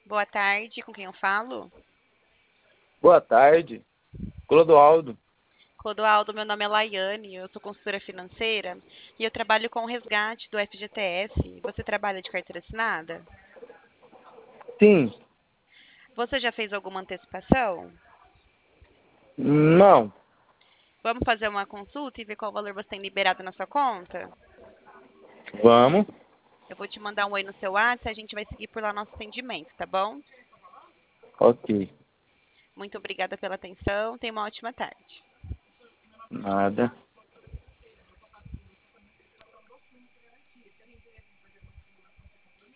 Boa tarde, com quem eu falo? Boa tarde, Clodoaldo. Clodoaldo, meu nome é Laiane, eu sou consultora financeira e eu trabalho com o resgate do FGTS. Você trabalha de carteira assinada? Sim, Você já fez alguma antecipação? não, Vamos fazer uma consulta e ver qual valor você tem liberado na sua conta? vamos, Eu vou te mandar um oi no seu WhatsApp e a gente vai seguir por lá nosso atendimento, tá bom? ok, Muito obrigada pela atenção, tenha uma ótima tarde. nada.